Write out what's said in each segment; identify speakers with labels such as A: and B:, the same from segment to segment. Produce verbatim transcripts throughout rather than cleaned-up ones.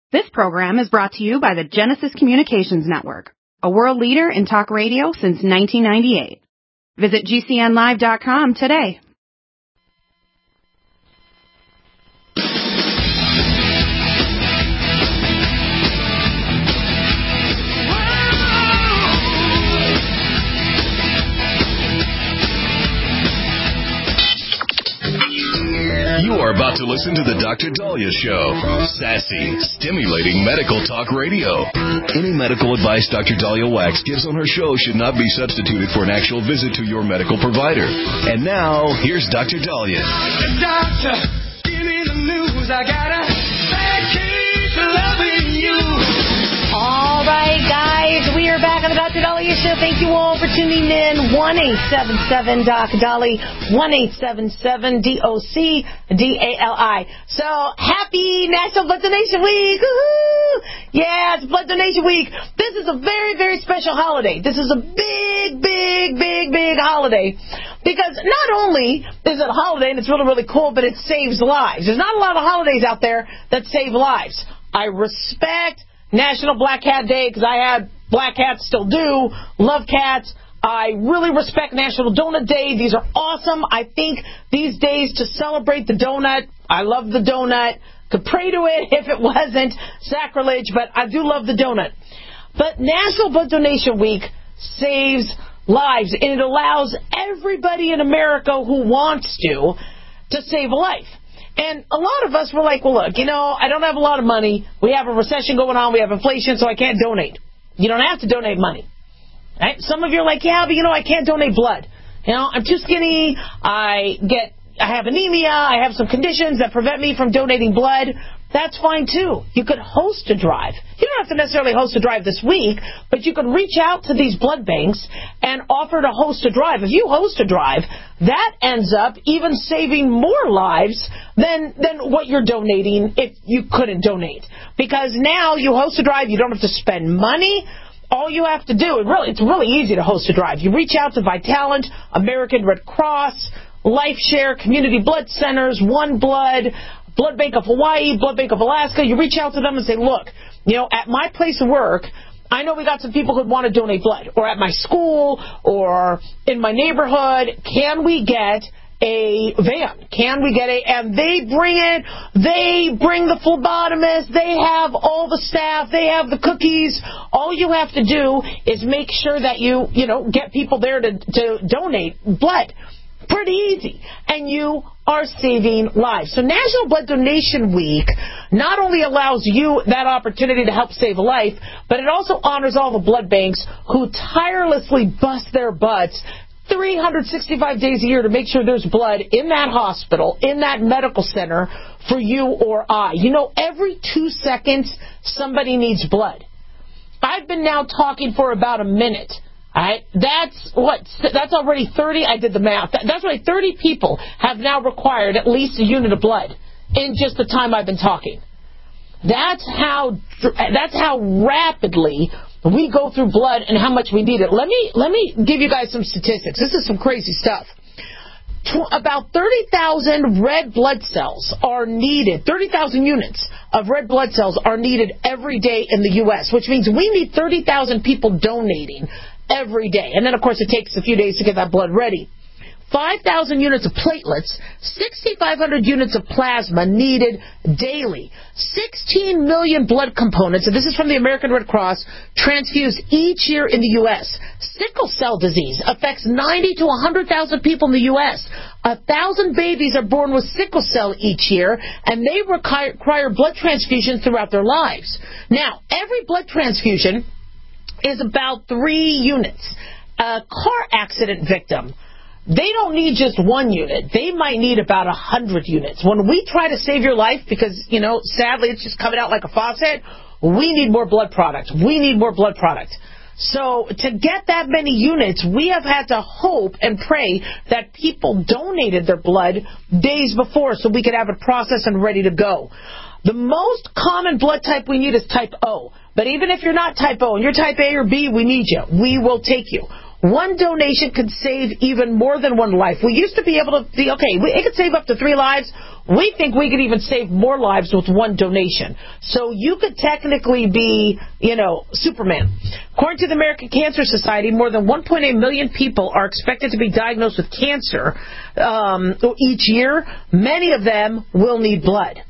A: This program is brought to you by the Genesis Communications Network, a world leader in talk radio since nineteen ninety-eight. Visit G C N live dot com today.
B: You are about to listen to The Doctor Daliah Show. Sassy, stimulating medical talk radio. Any medical advice Doctor Daliah Wax gives on her show should not be substituted for an actual visit to your medical provider. And now, here's Doctor Daliah.
C: Doctor, give me the news. I got a bad case of loving you.
D: All right, guys, we are back on the Doctor Daliah Show. Thank you all for tuning in. one eight seven seven D O C D A L I, one eight seven seven D O C D A L I. So, happy National Blood Donation Week. Woo-hoo! Yeah, it's Blood Donation Week. This is a very, very special holiday. This is a big, big, big, big holiday. Because not only is it a holiday and it's really, really cool, but it saves lives. There's not a lot of holidays out there that save lives. I respect National Black Cat Day, because I had black cats, still do, love cats. I really respect National Donut Day. These are awesome. I think these days to celebrate the donut, I love the donut. Could pray to it if it wasn't sacrilege, but I do love the donut. But National Blood Donation Week saves lives, and it allows everybody in America who wants to to save a life. And a lot of us were like, well, look, you know, I don't have a lot of money. We have a recession going on. We have inflation, so I can't donate. You don't have to donate money. Right? Some of you are like, yeah, but, you know, I can't donate blood. You know, I'm too skinny. I get, I have anemia. I have some conditions that prevent me from donating blood. That's fine, too. You could host a drive. You don't have to necessarily host a drive this week, but you could reach out to these blood banks and offer to host a drive. If you host a drive, that ends up even saving more lives than than what you're donating if you couldn't donate. Because now you host a drive, you don't have to spend money. All you have to do, it really, it's really easy to host a drive. You reach out to Vitalant, American Red Cross, LifeShare, Community Blood Centers, One Blood, Blood Bank of Hawaii, Blood Bank of Alaska. You reach out to them and say, look, you know, at my place of work, I know we got some people who want to donate blood, or at my school, or in my neighborhood. Can we get a van? Can we get a, and they bring it, they bring the phlebotomist, they have all the staff, they have the cookies. All you have to do is make sure that you, you know, get people there to, to donate blood. Pretty easy. And you are saving lives. So National Blood Donation Week not only allows you that opportunity to help save a life, but it also honors all the blood banks who tirelessly bust their butts three hundred sixty-five days a year to make sure there's blood in that hospital, in that medical center for you or I. You know, every two seconds, somebody needs blood. I've been now talking for about a minute. All right, that's what, that's already thirty, I did the math, that's already thirty people have now required at least a unit of blood in just the time I've been talking. That's how, that's how rapidly we go through blood and how much we need it. Let me, let me give you guys some statistics. This is some crazy stuff. About thirty thousand red blood cells are needed, thirty thousand units of red blood cells are needed every day in the U S, which means we need thirty thousand people donating every day. And then, of course, it takes a few days to get that blood ready. five thousand units of platelets, six thousand five hundred units of plasma needed daily. sixteen million blood components, and this is from the American Red Cross, transfused each year in the U S. Sickle cell disease affects ninety to one hundred thousand people in the U S. A thousand babies are born with sickle cell each year, and they require blood transfusions throughout their lives. Now, every blood transfusion is about three units. A car accident victim, they don't need just one unit. They might need about a hundred units. When we try to save your life, because, you know, sadly it's just coming out like a faucet, we need more blood product. We need more blood product. So to get that many units, we have had to hope and pray that people donated their blood days before so we could have it processed and ready to go. The most common blood type we need is type O. But even if you're not type O and you're type A or B, we need you. We will take you. One donation could save even more than one life. We used to be able to be, okay, we, it could save up to three lives. We think we could even save more lives with one donation. So you could technically be, you know, Superman. According to the American Cancer Society, more than one point eight million people are expected to be diagnosed with cancer um, each year. Many of them will need blood.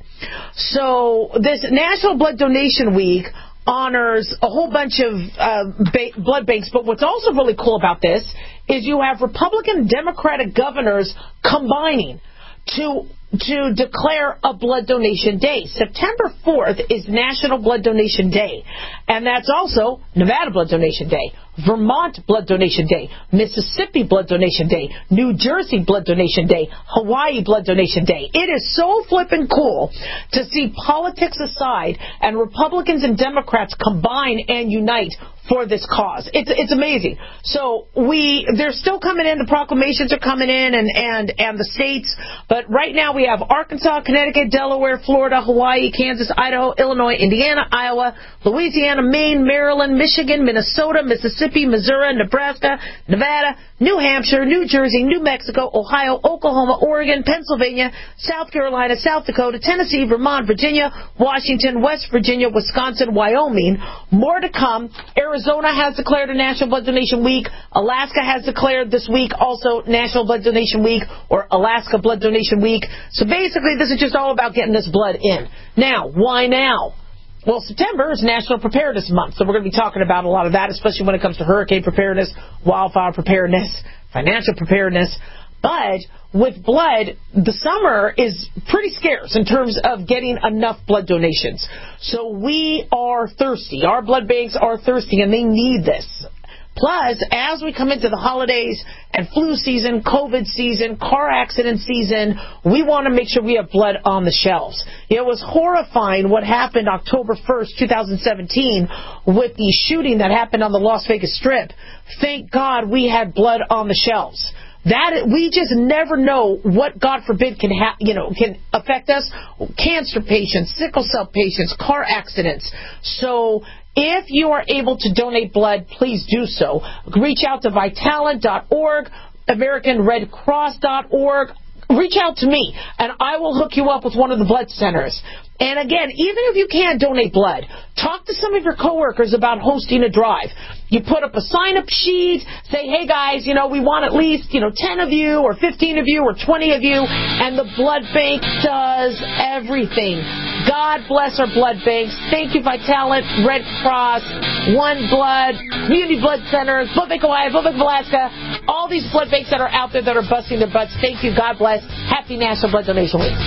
D: So this National Blood Donation Week honors a whole bunch of uh, ba- blood banks, but what's also really cool about this is you have Republican and Democratic governors combining to to declare a blood donation day. September fourth is National Blood Donation Day, and that's also Nevada Blood Donation Day, Vermont Blood Donation Day, Mississippi Blood Donation Day, New Jersey Blood Donation Day, Hawaii Blood Donation Day. It is so flippin' cool to see politics aside and Republicans and Democrats combine and unite for this cause. It's it's amazing. So we they're still coming in. The proclamations are coming in, and and and the states. But right now we have Arkansas, Connecticut, Delaware, Florida, Hawaii, Kansas, Idaho, Illinois, Indiana, Iowa, Louisiana, Maine, Maryland, Michigan, Minnesota, Mississippi, Missouri, Nebraska, Nevada, New Hampshire, New Jersey, New Mexico, Ohio, Oklahoma, Oregon, Pennsylvania, South Carolina, South Dakota, Tennessee, Vermont, Virginia, Washington, West Virginia, Wisconsin, Wyoming. More to come. Arizona has declared a National Blood Donation Week. Alaska has declared this week also National Blood Donation Week, or Alaska Blood Donation Week. So basically, this is just all about getting this blood in. Now, why now? Well, September is National Preparedness Month, so we're going to be talking about a lot of that, especially when it comes to hurricane preparedness, wildfire preparedness, financial preparedness. But with blood, the summer is pretty scarce in terms of getting enough blood donations. So we are thirsty. Our blood banks are thirsty, and they need this. Plus, as we come into the holidays and flu season, COVID season, car accident season, we want to make sure we have blood on the shelves. It was horrifying what happened October first, twenty seventeen, with the shooting that happened on the Las Vegas Strip. Thank God we had blood on the shelves. That we just never know what, God forbid, can ha- you know can affect us. Cancer patients, sickle cell patients, car accidents. So if you are able to donate blood, please do so. Reach out to Vitalant dot org, American Red Cross dot org. Reach out to me, and I will hook you up with one of the blood centers. And again, even if you can't donate blood, talk to some of your coworkers about hosting a drive. You put up a sign-up sheet, say, hey, guys, you know, we want at least, you know, ten of you or fifteen of you or twenty of you, and the blood bank does everything. God bless our blood banks. Thank you, Vitalant, Red Cross, One Blood, Community Blood Centers, Blood Bank Hawaii, Blood Bank of Alaska, all these blood banks that are out there that are busting their butts. Thank you. God bless. Happy National Blood Donation Week.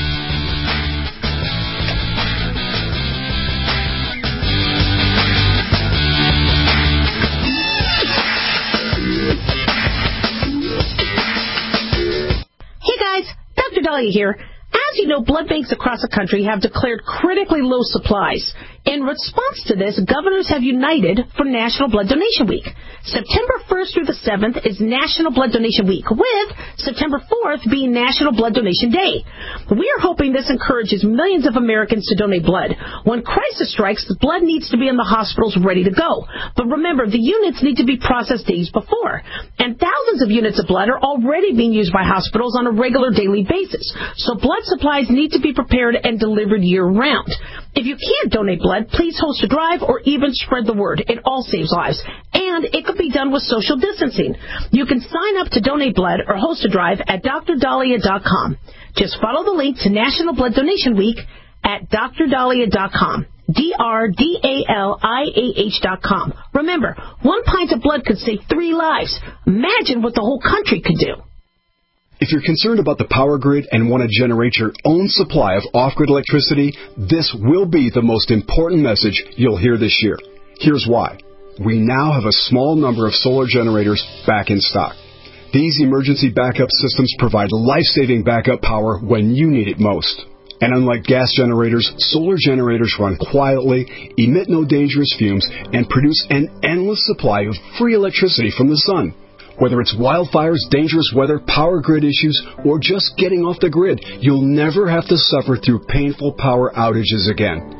D: Hey guys, Doctor Dahlia here. As you know, blood banks across the country have declared critically low supplies. In response to this, governors have united for National Blood Donation Week. September first through the seventh is National Blood Donation Week, with September fourth being National Blood Donation Day. We are hoping this encourages millions of Americans to donate blood. When crisis strikes, the blood needs to be in the hospitals ready to go. But remember, the units need to be processed days before. And thousands of units of blood are already being used by hospitals on a regular daily basis. So blood supplies need to be prepared and delivered year-round. If you can't donate blood, please host a drive or even spread the word. It all saves lives. And it could be done with social distancing. You can sign up to donate blood or host a drive at D R dahlia dot com. Just follow the link to National Blood Donation Week at D R dahlia dot com. D R D A L I A H dot com. Remember, one pint of blood could save three lives. Imagine what the whole country could do.
E: If you're concerned about the power grid and want to generate your own supply of off-grid electricity, this will be the most important message you'll hear this year. Here's why. We now have a small number of solar generators back in stock. These emergency backup systems provide life-saving backup power when you need it most. And unlike gas generators, solar generators run quietly, emit no dangerous fumes, and produce an endless supply of free electricity from the sun. Whether it's wildfires, dangerous weather, power grid issues, or just getting off the grid, you'll never have to suffer through painful power outages again.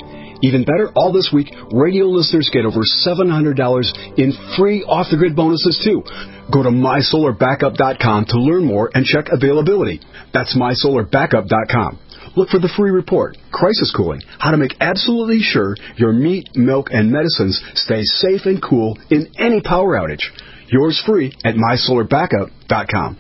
E: Even better, all this week, radio listeners get over seven hundred dollars in free off-the-grid bonuses, too. Go to my solar backup dot com to learn more and check availability. That's my solar backup dot com. Look for the free report, Crisis Cooling, how to make absolutely sure your meat, milk, and medicines stay safe and cool in any power outage. Yours free at my solar backup dot com.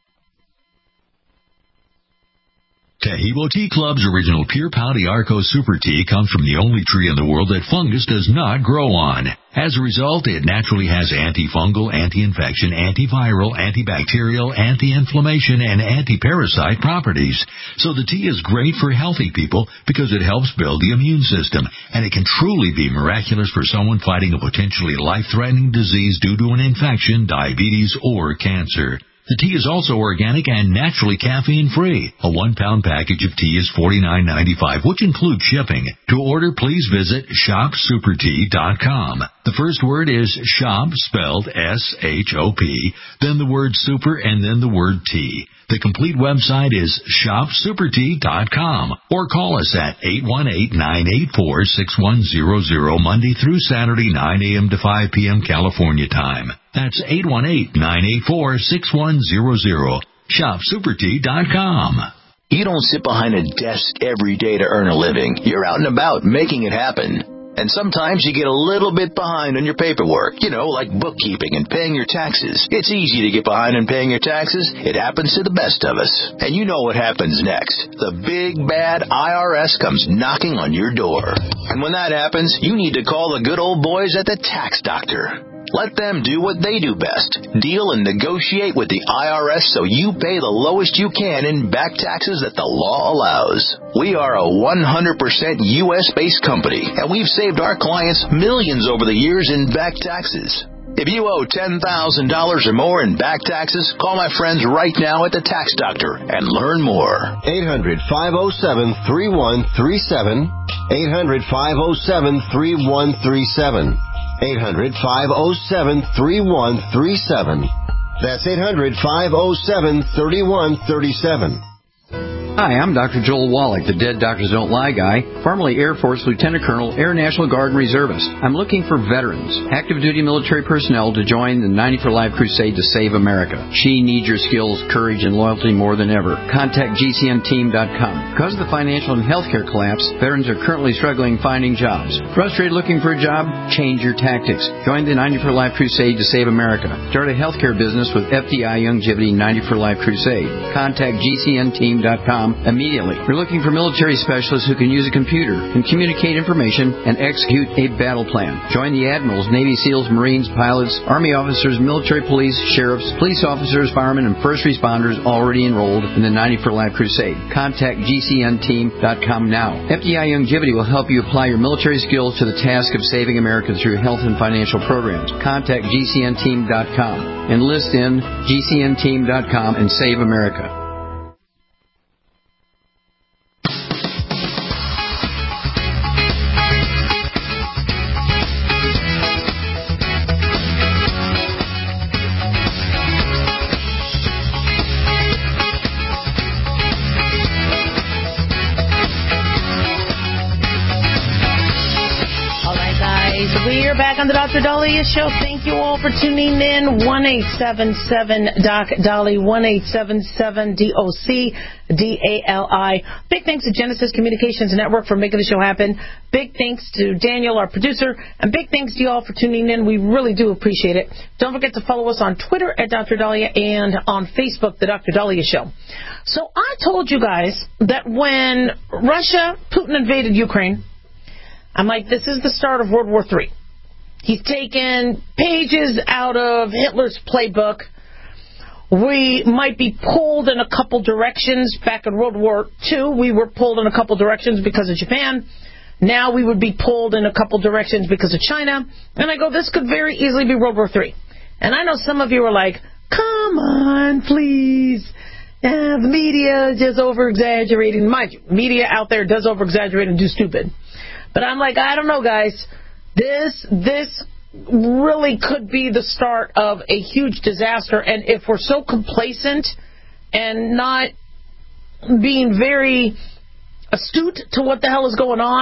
F: Taheebo Tea Club's original Pure Pau d'Arco Super Tea comes from the only tree in the world that fungus does not grow on. As a result, it naturally has antifungal, anti-infection, antiviral, antibacterial, anti-inflammation, and anti-parasite properties. So the tea is great for healthy people because it helps build the immune system, and it can truly be miraculous for someone fighting a potentially life-threatening disease due to an infection, diabetes, or cancer. The tea is also organic and naturally caffeine-free. A one-pound package of tea is forty-nine ninety-five, which includes shipping. To order, please visit shop super tea dot com. The first word is shop, spelled S H O P, then the word super, and then the word tea. The complete website is shop super tea dot com, or call us at eight one eight, nine eight four, six one zero zero Monday through Saturday, nine a.m. to five p.m. California time. That's eight one eight, nine eight four, six one zero zero. shop super tea dot com.
B: You don't sit behind a desk every day to earn a living. You're out and about making it happen. And sometimes you get a little bit behind on your paperwork, you know, like bookkeeping and paying your taxes. It's easy to get behind on paying your taxes. It happens to the best of us. And you know what happens next. The big, bad I R S comes knocking on your door. And when that happens, you need to call the good old boys at the Tax Doctor. Let them do what they do best. Deal and negotiate with the I R S so you pay the lowest you can in back taxes that the law allows. We are a one hundred percent U S-based company, and we've saved our clients millions over the years in back taxes. If you owe ten thousand dollars or more in back taxes, call my friends right now at the Tax Doctor and learn more.
G: eight hundred, five oh seven, three one three seven. eight hundred, five oh seven, three one three seven. eight hundred, five oh seven, three one three seven. That's eight hundred, five oh seven, three one three seven.
H: Hi, I'm Doctor Joel Wallach, the Dead Doctors Don't Lie guy, formerly Air Force Lieutenant Colonel, Air National Guard and Reservist. I'm looking for veterans, active duty military personnel to join the ninety for Life crusade to save America. She needs your skills, courage, and loyalty more than ever. Contact G C N team dot com. Because of the financial and healthcare collapse, veterans are currently struggling finding jobs. Frustrated looking for a job? Change your tactics. Join the ninety for Life crusade to save America. Start a healthcare business with F D I Longevity ninety for Life crusade. Contact G C N team dot com immediately. We're looking for military specialists who can use a computer and communicate information and execute a battle plan. Join the admirals, Navy SEALs, Marines, pilots, Army officers, military police, sheriffs, police officers, firemen, and first responders already enrolled in the ninety for Life crusade. Contact G C N team dot com now. F D I Longevity will help you apply your military skills to the task of saving America through health and financial programs. Contact G C N team dot com. Enlist in G C N team dot com and save America.
D: Back on the Doctor Dahlia Show. Thank you all for tuning in. one eight seven seven Doc Dolly, one eight seven seven D O C D A L I. Big thanks to Genesis Communications Network for making the show happen. Big thanks to Daniel, our producer, and big thanks to you all for tuning in. We really do appreciate it. Don't forget to follow us on Twitter at Doctor Dahlia and on Facebook, the Doctor Dahlia Show. So I told you guys that when Russia, Putin invaded Ukraine, I'm like, this is the start of World War Three. He's taken pages out of Hitler's playbook. We might be pulled in a couple directions. Back in World War Two, we were pulled in a couple directions because of Japan. Now we would be pulled in a couple directions because of China. And I go, this could very easily be World War Three. And I know some of you are like, come on, please. Uh, the media is just over-exaggerating. Mind you, media out there does over-exaggerate and do stupid. But I'm like, I don't know, guys. This this really could be the start of a huge disaster. And if we're so complacent and not being very astute to what the hell is going on,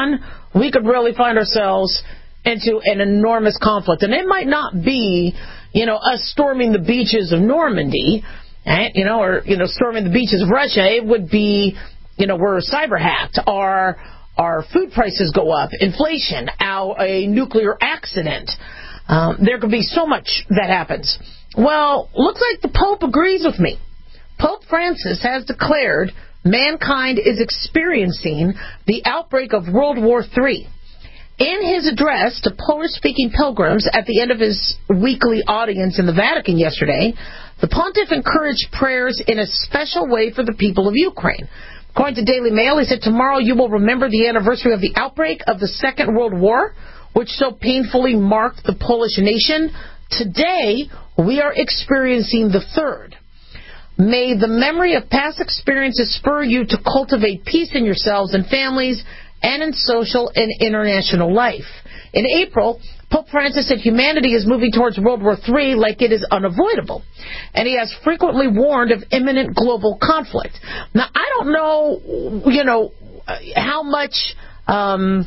D: we could really find ourselves into an enormous conflict. And it might not be, you know, us storming the beaches of Normandy, right? you know, or, you know, storming the beaches of Russia. It would be, you know, we're cyber hacked, our, our food prices go up, inflation, our, a nuclear accident. Um, there could be so much that happens. Well, looks like the Pope agrees with me. Pope Francis has declared mankind is experiencing the outbreak of World War Three. In his address to Polish-speaking pilgrims at the end of his weekly audience in the Vatican yesterday, the pontiff encouraged prayers in a special way for the people of Ukraine. According to Daily Mail, he said, tomorrow you will remember the anniversary of the outbreak of the Second World War, which so painfully marked the Polish nation. Today, we are experiencing the third. May the memory of past experiences spur you to cultivate peace in yourselves and families and in social and international life. In April, Pope Francis said humanity is moving towards World War Three like it is unavoidable, and he has frequently warned of imminent global conflict. Now, I don't know, you know, how much um,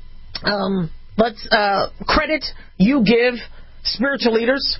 D: um, let's uh, credit you give spiritual leaders,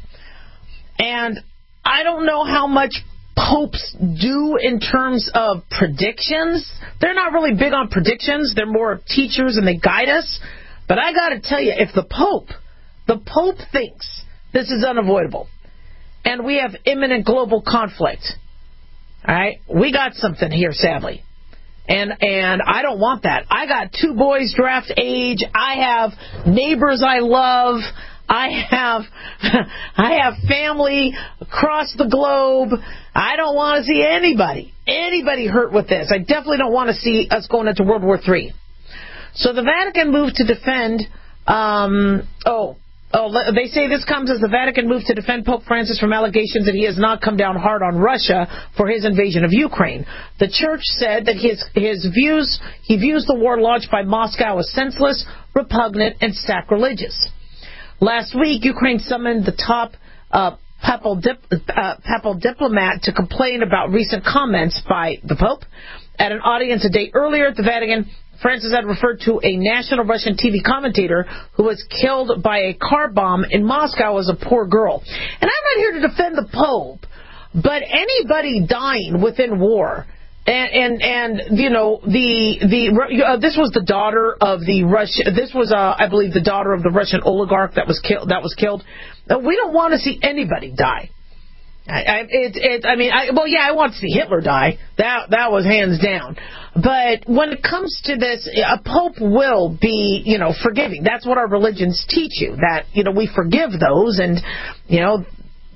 D: and I don't know how much popes do in terms of predictions. They're not really big on predictions. They're more teachers and they guide us. But I got to tell you, if the Pope, the Pope thinks this is unavoidable and we have imminent global conflict, all right, we got something here, sadly. And and I don't want that. I got two boys draft age. I have neighbors I love. I have I have family across the globe. I don't want to see anybody, anybody hurt with this. I definitely don't want to see us going into World War Three. So the Vatican moved to defend, um, oh, oh, they say this comes as the Vatican moved to defend Pope Francis from allegations that he has not come down hard on Russia for his invasion of Ukraine. The Church said that his his views, he views the war launched by Moscow as senseless, repugnant, and sacrilegious. Last week, Ukraine summoned the top uh, papal, dip, uh, papal diplomat to complain about recent comments by the Pope. At an audience a day earlier at the Vatican, Francis had referred to a national Russian T V commentator who was killed by a car bomb in Moscow as a poor girl. And I'm not here to defend the Pope, but anybody dying within war, and and, and you know, the the uh, this was the daughter of the Russian. This was, uh, I believe, the daughter of the Russian oligarch that was killed. That was killed. Uh, we don't want to see anybody die. I, I, it, it, I mean, I, well, yeah, I want to see Hitler die. That that was hands down. But when it comes to this, a pope will be, you know, forgiving. That's what our religions teach you, that, you know, we forgive those, and, you know,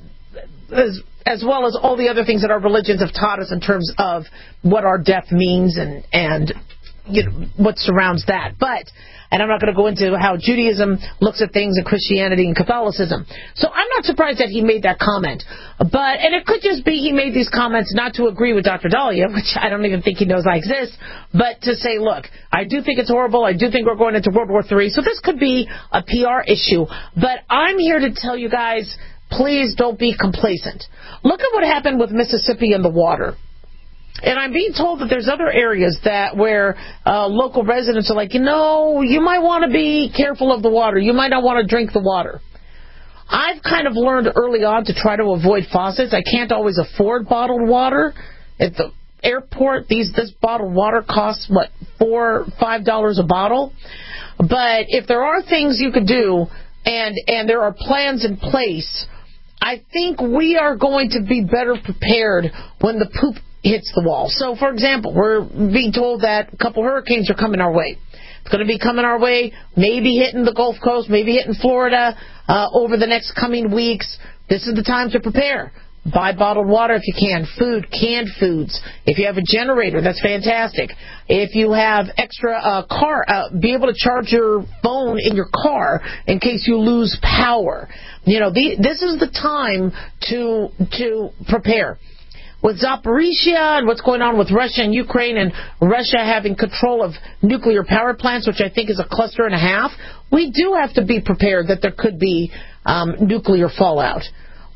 D: as, as well as all the other things that our religions have taught us in terms of what our death means and, and you know, what surrounds that. But, and I'm not going to go into how Judaism looks at things and Christianity and Catholicism. So I'm not surprised that he made that comment. But, and it could just be he made these comments not to agree with Doctor Dahlia, which I don't even think he knows I exist, but to say, look, I do think it's horrible. I do think we're going into World War Three. So this could be a P R issue. But I'm here to tell you guys, please don't be complacent. Look at what happened with Mississippi and the water. And I'm being told that there's other areas that where uh, local residents are like, you know, you might want to be careful of the water. You might not want to drink the water. I've kind of learned early on to try to avoid faucets. I can't always afford bottled water. At the airport, these this bottled water costs, what, four, five dollars a bottle? But if there are things you could do and and there are plans in place, I think we are going to be better prepared when the poop hits the wall. So, for example, we're being told that a couple hurricanes are coming our way. It's going to be coming our way, maybe hitting the Gulf Coast, maybe hitting Florida uh, over the next coming weeks. This is the time to prepare. Buy bottled water if you can. Food, canned foods. If you have a generator, that's fantastic. If you have extra uh, car, uh, be able to charge your phone in your car in case you lose power. You know, the, this is the time to to prepare. With Zaporizhia and what's going on with Russia and Ukraine, and Russia having control of nuclear power plants, which I think is a cluster and a half, we do have to be prepared that there could be um, nuclear fallout.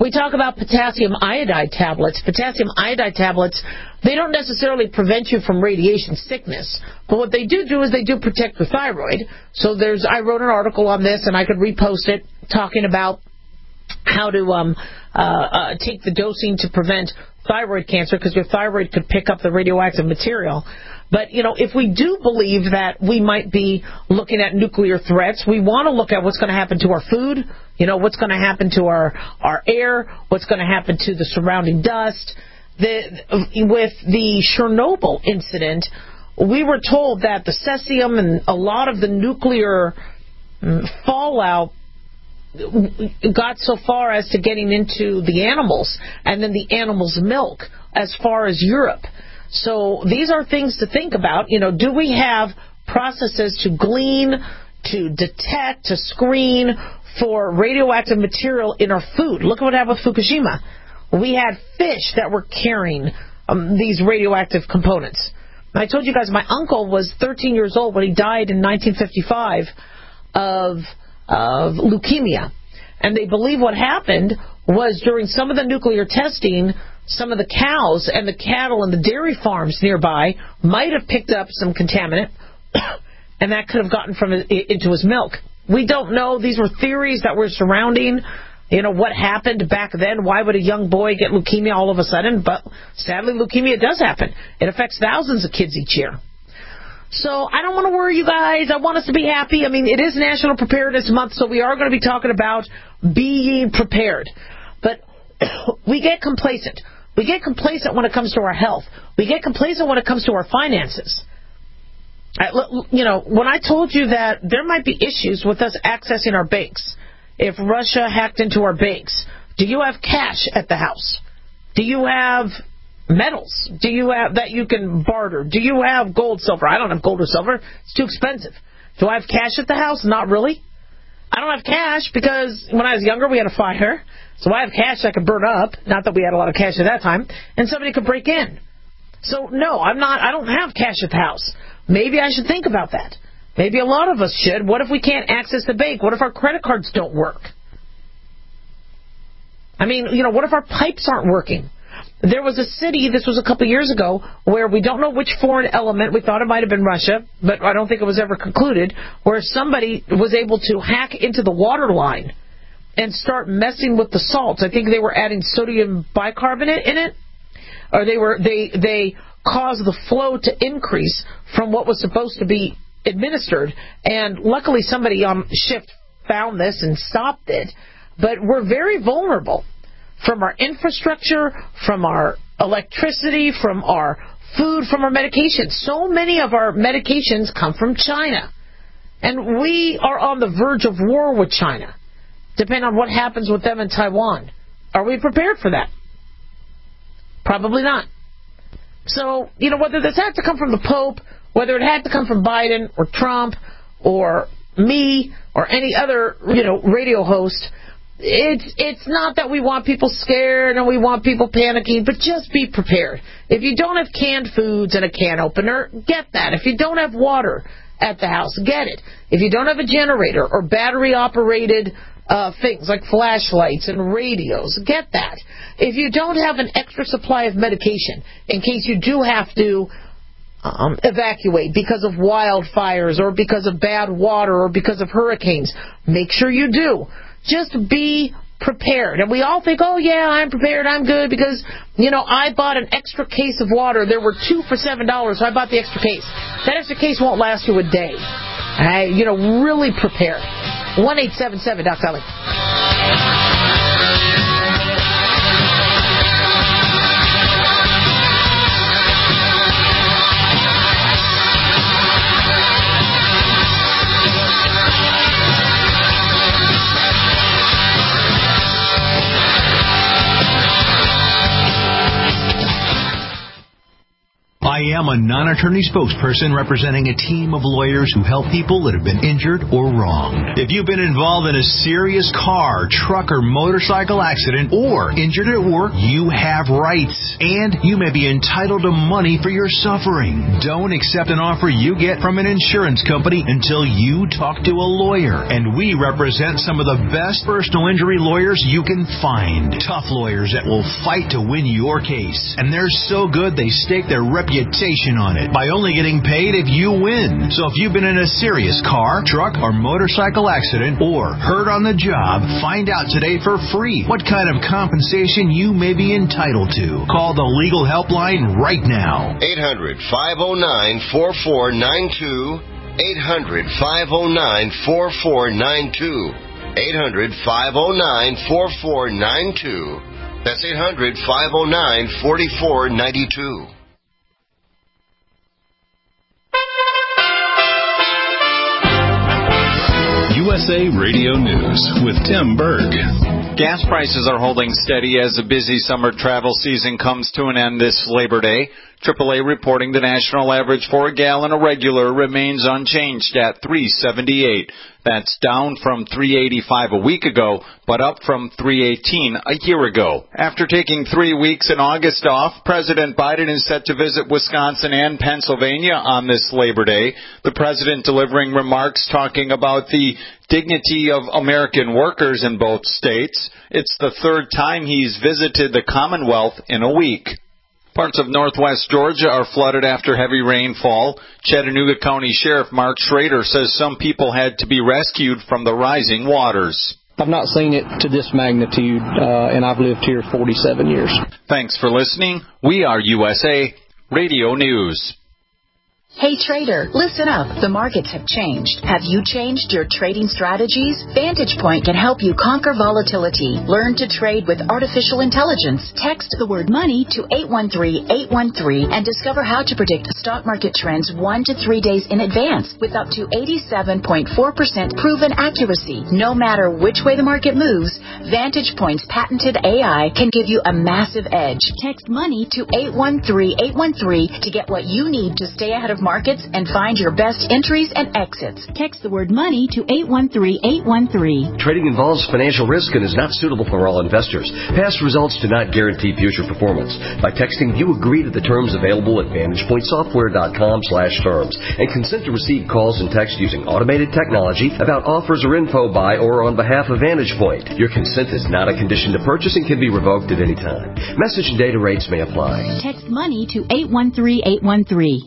D: We talk about potassium iodide tablets. Potassium iodide tablets, they don't necessarily prevent you from radiation sickness, but what they do do is they do protect your thyroid. So there's, I wrote an article on this, and I could repost it, talking about how to um, uh, uh, take the dosing to prevent thyroid cancer, because your thyroid could pick up the radioactive material. But, you know, if we do believe that we might be looking at nuclear threats, we want to look at what's going to happen to our food, you know, what's going to happen to our, our air, what's going to happen to the surrounding dust. The, with the Chernobyl incident, we were told that the cesium and a lot of the nuclear fallout got so far as to getting into the animals, and then the animals' milk as far as Europe. So these are things to think about. You know, do we have processes to glean, to detect, to screen for radioactive material in our food? Look at what happened with Fukushima. We had fish that were carrying um, these radioactive components. I told you guys my uncle was thirteen years old when he died in nineteen fifty-five of, of leukemia. And they believe what happened was during some of the nuclear testing, some of the cows and the cattle and the dairy farms nearby might have picked up some contaminant, and that could have gotten from it into his milk. We don't know. These were theories that were surrounding, you know, what happened back then. Why would a young boy get leukemia all of a sudden? But sadly, leukemia does happen. It affects thousands of kids each year. So I don't want to worry you guys. I want us to be happy. I mean, it is National Preparedness Month, so we are going to be talking about being prepared. But we get complacent. We get complacent when it comes to our health. We get complacent when it comes to our finances. I, you know, when I told you that there might be issues with us accessing our banks, if Russia hacked into our banks, do you have cash at the house? Do you have metals? Do you have that you can barter? Do you have gold, silver? I don't have gold or silver. It's too expensive. Do I have cash at the house? Not really. I don't have cash because when I was younger, we had a fire. So I have cash I could burn up. Not that we had a lot of cash at that time. And somebody could break in. So no, I'm not, I don't have cash at the house. Maybe I should think about that. Maybe a lot of us should. What if we can't access the bank? What if our credit cards don't work? I mean, you know, what if our pipes aren't working? There was a city, this was a couple years ago, where we don't know which foreign element, we thought it might have been Russia, but I don't think it was ever concluded, where somebody was able to hack into the water line and start messing with the salts. I think they were adding sodium bicarbonate in it, or they were they they caused the flow to increase from what was supposed to be administered, and luckily somebody on shift found this and stopped it. But we're very vulnerable from our infrastructure, from our electricity, from our food, from our medications. So many of our medications come from China. And we are on the verge of war with China, depending on what happens with them in Taiwan. Are we prepared for that? Probably not. So, you know, whether this had to come from the Pope, whether it had to come from Biden or Trump or me or any other, you know, radio host, It's it's not that we want people scared and we want people panicking, but just be prepared. If you don't have canned foods and a can opener, get that. If you don't have water at the house, get it. If you don't have a generator or battery-operated uh, things like flashlights and radios, get that. If you don't have an extra supply of medication in case you do have to um, evacuate because of wildfires or because of bad water or because of hurricanes, make sure you do. Just be prepared. And we all think, oh, yeah, I'm prepared, I'm good, because, you know, I bought an extra case of water. There were two for seven dollars, so I bought the extra case. That extra case won't last you a day. I, you know, really prepare. one eight seven seven Doc Dolly.
I: I am a non-attorney spokesperson representing a team of lawyers who help people that have been injured or wronged. If you've been involved in a serious car, truck, or motorcycle accident or injured at work, you have rights, and you may be entitled to money for your suffering. Don't accept an offer you get from an insurance company until you talk to a lawyer, and we represent some of the best personal injury lawyers you can find. Tough lawyers that will fight to win your case, and they're so good they stake their reputation on it by only getting paid if you win. So if you've been in a serious car, truck, or motorcycle accident or hurt on the job, find out today for free what kind of compensation you may be entitled to. Call the legal helpline right now.
G: eight hundred, five oh nine, four four nine two. eight hundred, five oh nine, four four nine two. eight hundred, five oh nine, four four nine two. That's eight hundred, five oh nine, four four nine two.
B: U S A Radio News with Tim Berg.
J: Gas prices are holding steady as the busy summer travel season comes to an end this Labor Day. triple A reporting the national average for a gallon of regular remains unchanged at three seventy-eight. That's down from three eighty-five a week ago, but up from three eighteen a year ago. After taking three weeks in August off, President Biden is set to visit Wisconsin and Pennsylvania on this Labor Day. The president delivering remarks talking about the dignity of American workers in both states. It's the third time he's visited the Commonwealth in a week. Parts of northwest Georgia are flooded after heavy rainfall. Chattanooga County Sheriff Mark Schrader says some people had to be rescued from the rising waters.
K: I've not seen it to this magnitude, uh, and I've lived here forty-seven years.
J: Thanks for listening. We are U S A Radio News.
L: Hey trader, listen up. The markets have changed. Have you changed your trading strategies? Vantage Point can help you conquer volatility. Learn to trade with artificial intelligence. Text the word money to eight one three, eight one three and discover how to predict stock market trends one to three days in advance with up to eighty-seven point four percent proven accuracy. No matter which way the market moves, Vantage Point's patented A I can give you a massive edge. Text money to eight one three, eight one three to get what you need to stay ahead of markets and find your best entries and exits. Text the word money to eight one three, eight one three.
M: Trading involves financial risk and is not suitable for all investors. Past results do not guarantee future performance. By texting, you agree to the terms available at vantage point software dot com slash terms and consent to receive calls and text using automated technology about offers or info by or on behalf of Vantage Point. Your consent is not a condition to purchase and can be revoked at any time. Message and data rates may apply.
L: Text money to eight one three, eight one three.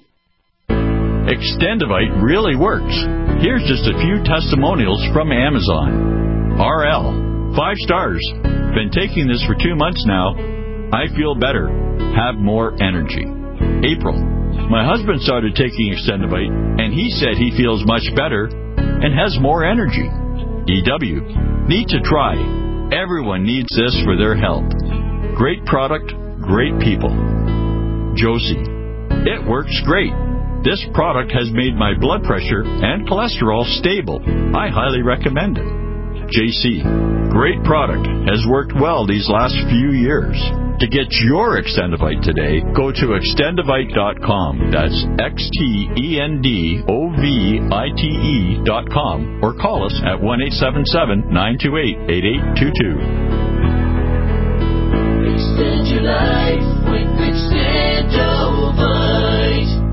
N: Extendivite really works. Here's just a few testimonials from Amazon. R L, five stars. Been taking this for two months now. I feel better. Have more energy. April, my husband started taking Extendivite, and he said he feels much better and has more energy. E W, need to try. Everyone needs this for their health. Great product, great people. Josie, it works great. This product has made my blood pressure and cholesterol stable. I highly recommend it. J C, great product. Has worked well these last few years. To get your Extendivite today, go to extendivite dot com. That's X T E N D O V I T E dot com or call us at one eight seven seven, nine two eight, eight eight two two.
C: Extend your life with Extendivite.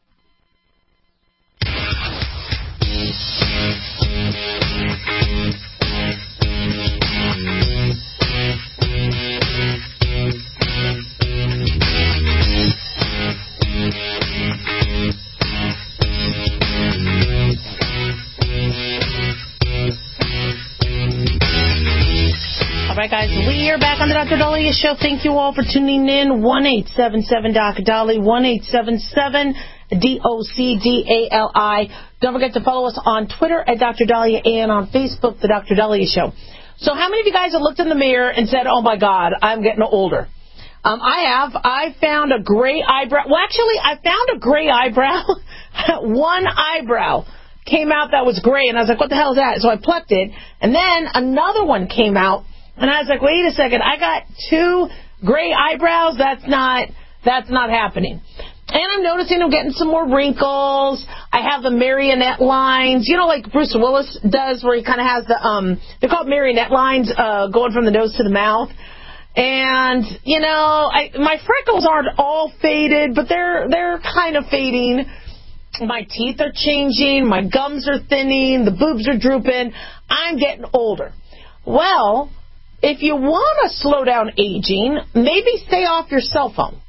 D: All right, guys, we are back on the Doctor Dahlia Show. Thank you all for tuning in. one eight seven seven Doc Dolly, one eight seven seven D O C D A L I. Don't forget to follow us on Twitter at Doctor Dahlia and on Facebook, The Doctor Dahlia Show. So how many of you guys have looked in the mirror and said, oh, my God, I'm getting older? Um, I have. I found a gray eyebrow. Well, actually, I found a gray eyebrow. One eyebrow came out that was gray, and I was like, what the hell is that? So I plucked it, and then another one came out, and I was like, wait a second, I got two gray eyebrows? That's not, that's not happening. And I'm noticing I'm getting some more wrinkles. I have the marionette lines, you know, like Bruce Willis does, where he kind of has the, um, they're called marionette lines, uh, going from the nose to the mouth. And, you know, I, my freckles aren't all faded, but they're, they're kind of fading. My teeth are changing. My gums are thinning. The boobs are drooping. I'm getting older. Well, if you want to slow down aging, maybe stay off your cell phone.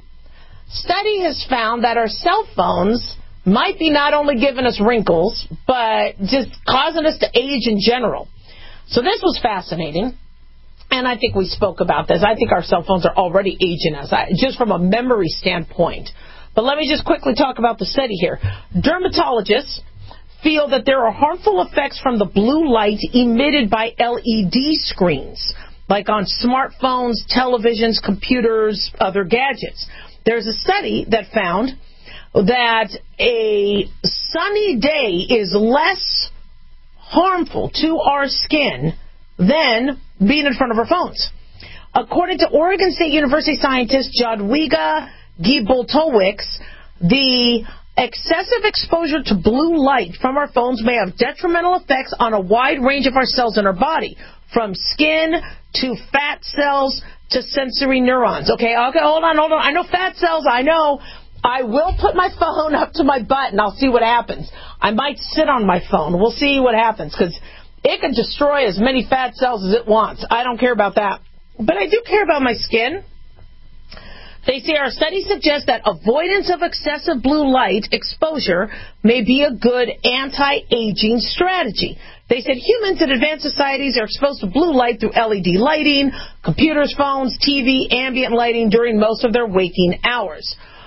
D: Study has found that our cell phones might be not only giving us wrinkles, but just causing us to age in general. So this was fascinating, and I think we spoke about this. I think our cell phones are already aging us, just from a memory standpoint. But let me just quickly talk about the study here. Dermatologists feel that there are harmful effects from the blue light emitted by L E D screens, like on smartphones, televisions, computers, other gadgets. There's a study that found that a sunny day is less harmful to our skin than being in front of our phones. According to Oregon State University scientist Jadwiga Giboltowicz, the excessive exposure to blue light from our phones may have detrimental effects on a wide range of our cells in our body, from skin to fat cells to sensory neurons. Okay, okay, hold on, hold on. I know fat cells, I know. I will put my phone up to my butt and I'll see what happens. I might sit on my phone. We'll see what happens, because it can destroy as many fat cells as it wants. I don't care about that. But I do care about my skin. They say our study suggests that avoidance of excessive blue light exposure may be a good anti-aging strategy. They said humans in advanced societies are exposed to blue light through L E D lighting, computers, phones, T V, ambient lighting during most of their waking hours.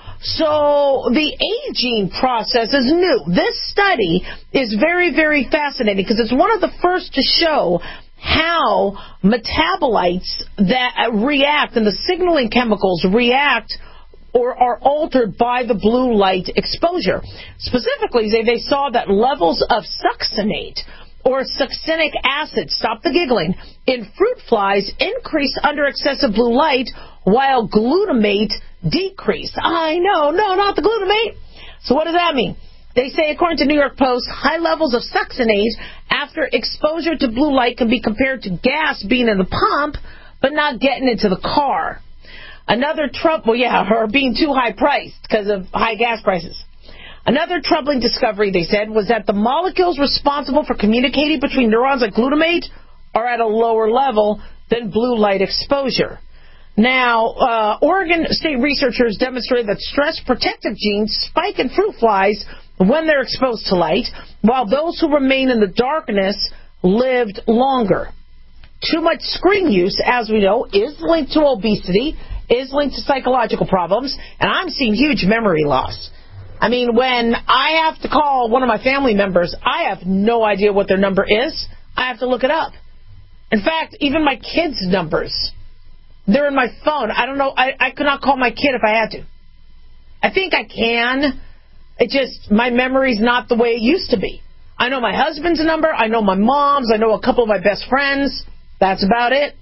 D: So the aging process is new. This study is very, very fascinating because it's one of the first to show how metabolites that react and the signaling chemicals react or are altered by the blue light exposure. Specifically, they, they saw that levels of succinate or succinic acid, stop the giggling, in fruit flies increased under excessive blue light, while glutamate decreased. I know, no, not the glutamate. So what does that mean? They say, according to New York Post, high levels of succinate after exposure to blue light can be compared to gas being in the pump, but not getting into the car. Another trouble, well, yeah, or being too high priced because of high gas prices. Another troubling discovery, they said, was that the molecules responsible for communicating between neurons like glutamate are at a lower level than blue light exposure. Now, uh, Oregon State researchers demonstrated that stress protective genes spike in fruit flies when they're exposed to light, while those who remain in the darkness lived longer. Too much screen use, as we know, is linked to obesity, is linked to psychological problems, and I'm seeing huge memory loss. I mean, when I have to call one of my family members, I have no idea what their number is. I have to look it up. In fact, even my kids' numbers, they're in my phone. I don't know. I, I could not call my kid if I had to. I think I can. It just, my memory's not the way it used to be. I know my husband's number. I know my mom's. I know a couple of my best friends. That's about it.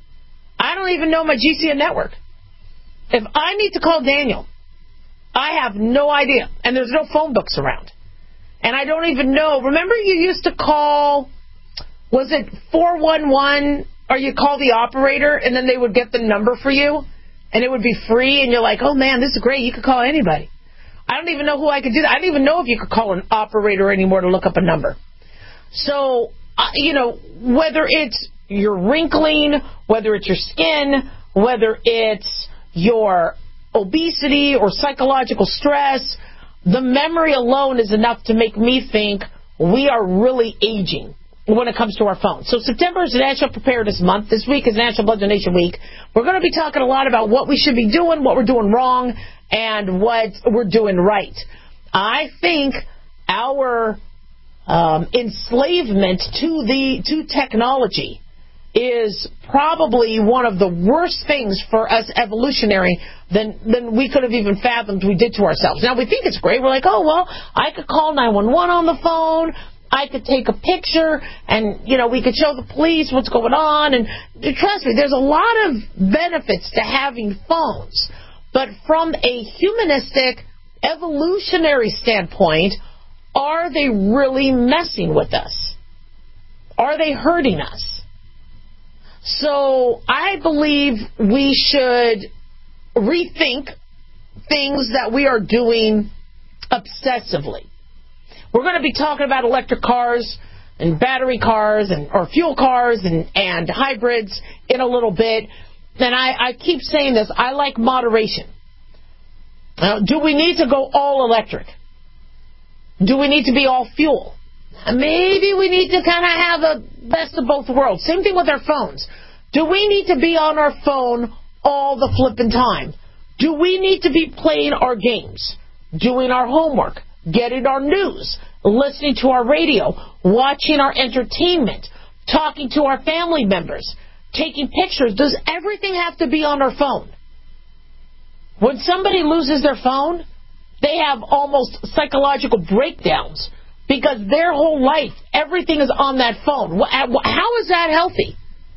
D: I don't even know my G C N network. If I need to call Daniel, I have no idea. And there's no phone books around. And I don't even know. Remember you used to call, was it four one one, or you call the operator and then they would get the number for you and it would be free and you're like, oh man, this is great. You could call anybody. I don't even know who I could do that. I don't even know if you could call an operator anymore to look up a number. So, uh, you know, whether it's your wrinkling, whether it's your skin, whether it's your obesity or psychological stress, the memory alone is enough to make me think we are really aging when it comes to our phones. So September is National Preparedness Month. This week is National Blood Donation Week. We're going to be talking a lot about what we should be doing, what we're doing wrong, and what we're doing right. I think our um, enslavement to the to technology is probably one of the worst things for us evolutionary than, than we could have even fathomed we did to ourselves. Now, we think it's great. We're like, oh, well, I could call nine one one on the phone. I could take a picture and, you know, we could show the police what's going on. And trust me, there's a lot of benefits to having phones. But from a humanistic, evolutionary standpoint, are they really messing with us? Are they hurting us? So I believe we should rethink things that we are doing obsessively. We're going to be talking about electric cars and battery cars and or fuel cars and, and hybrids in a little bit. And I, I keep saying this, I like moderation. Now, do we need to go all electric? Do we need to be all fuel? Maybe we need to kind of have a best of both worlds. Same thing with our phones. Do we need to be on our phone all the flipping time? Do we need to be playing our games, doing our homework, getting our news, listening to our radio, watching our entertainment, talking to our family members, taking pictures? Does everything have to be on our phone? When somebody loses their phone, they have almost psychological breakdowns because their whole life, everything is on that phone. How is that healthy?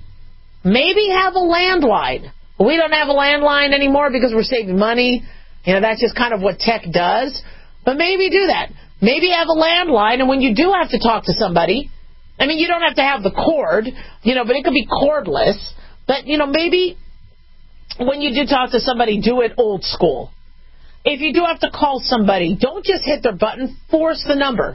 D: Maybe have a landline. We don't have a landline anymore because we're saving money. You know, that's just kind of what tech does. But maybe do that. Maybe have a landline, and when you do have to talk to somebody, I mean, you don't have to have the cord, you know, but it could be cordless. But, you know, maybe when you do talk to somebody, do it old school. If you do have to call somebody, don't just hit their button. Force the number.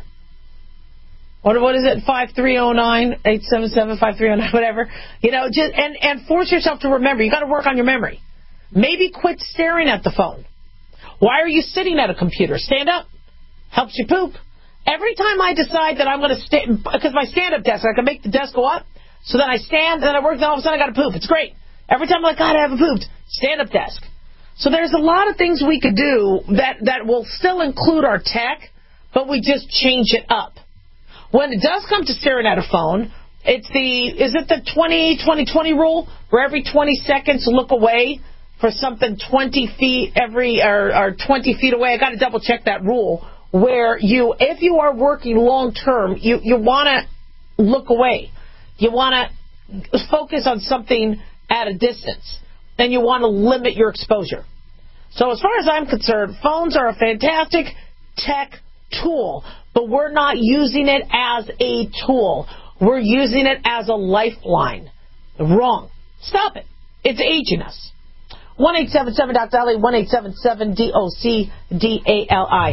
D: What, what is it? five three oh nine, eight seven seven, five three oh nine, whatever. You know, just and, and force yourself to remember. You got to work on your memory. Maybe quit staring at the phone. Why are you sitting at a computer? Stand up. Helps you poop. Every time I decide that I'm going to stand, because my stand-up desk, I can make the desk go up, so then I stand, and then I work, and all of a sudden I got to poop. It's great. Every time I'm like, God, I haven't pooped. Stand-up desk. So there's a lot of things we could do that, that will still include our tech, but we just change it up. When it does come to staring at a phone, it's the, is it the twenty twenty twenty rule, where every twenty seconds look away for something twenty feet every, or, or twenty feet away? I got to double check that rule, where you, if you are working long term, you, you want to look away. You want to focus on something at a distance. Then you want to limit your exposure. So as far as I'm concerned, phones are a fantastic tech tool, but we're not using it as a tool. We're using it as a lifeline. Wrong. Stop it. It's aging us. one eight seven seven D O C D A L I, one eight seven seven D O C D A L I.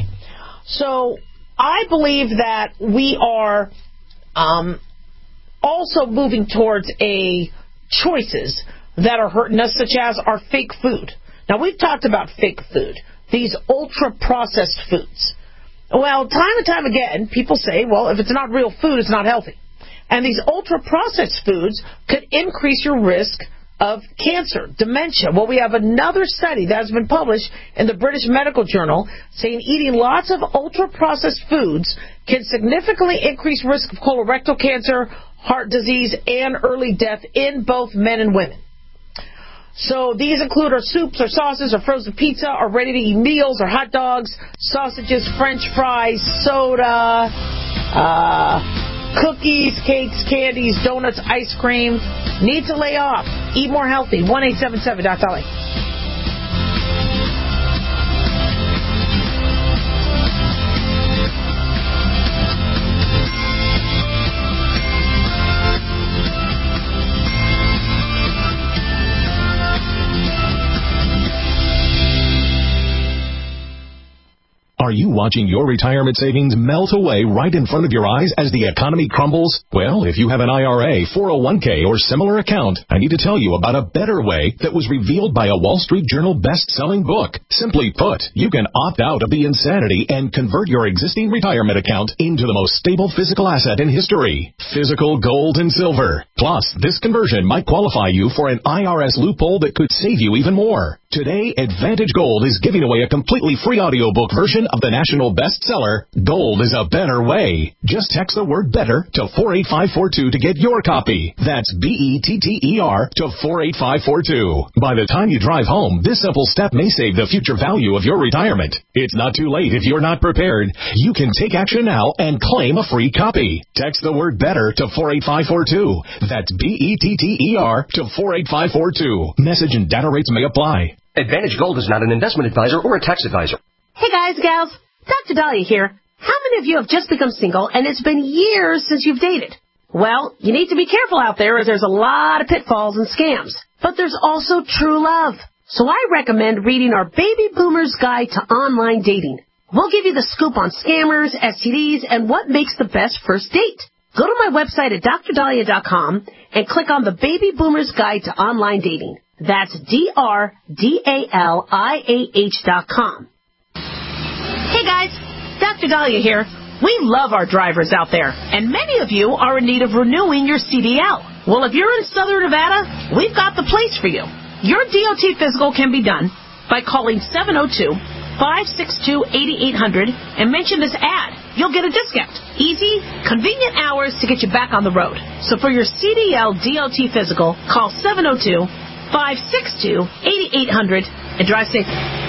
D: So I believe that we are um, also moving towards a choices that are hurting us, such as our fake food. Now, we've talked about fake food, these ultra-processed foods. Well, time and time again, people say, well, if it's not real food, it's not healthy. And these ultra-processed foods could increase your risk of cancer, dementia. Well, we have another study that has been published in the British Medical Journal saying eating lots of ultra-processed foods can significantly increase risk of colorectal cancer, heart disease, and early death in both men and women. So these include our soups, our sauces, our frozen pizza, our ready-to-eat meals, our hot dogs, sausages, French fries, soda, uh, cookies, cakes, candies, donuts, ice cream. Need to lay off. Eat more healthy. one eight seven seven D O C D A L I.
O: Are you watching your retirement savings melt away right in front of your eyes as the economy crumbles? Well, if you have an I R A, four oh one k, or similar account, I need to tell you about a better way that was revealed by a Wall Street Journal best-selling book. Simply put, you can opt out of the insanity and convert your existing retirement account into the most stable physical asset in history, physical gold and silver. Plus, this conversion might qualify you for an I R S loophole that could save you even more. Today, Advantage Gold is giving away a completely free audiobook version of the national bestseller, Gold is a Better Way. Just text the word better to four eight five four two to get your copy. That's B E T T E R to four eight five four two. By the time you drive home, this simple step may save the future value of your retirement. It's not too late if you're not prepared. You can take action now and claim a free copy. Text the word better to four eight five four two. That's B E T T E R to four eight five four two. Message and data rates may apply.
M: Advantage Gold is not an investment advisor or a tax advisor.
P: Hey guys, gals, Doctor Dahlia here. How many of you have just become single and it's been years since you've dated? Well, you need to be careful out there as there's a lot of pitfalls and scams. But there's also true love. So I recommend reading our Baby Boomer's Guide to Online Dating. We'll give you the scoop on scammers, S T Ds, and what makes the best first date. Go to my website at dr dahlia dot com and click on the Baby Boomer's Guide to Online Dating. That's D R D A L I A H dot com. Hey guys, Doctor Dahlia here. We love our drivers out there, and many of you are in need of renewing your C D L. Well, if you're in Southern Nevada, we've got the place for you. Your D O T physical can be done by calling seven oh two, five six two, eight eight zero zero and mention this ad. You'll get a discount. Easy, convenient hours to get you back on the road. So for your C D L D O T physical, call seven oh two, five six two, eight eight zero zero and drive safe.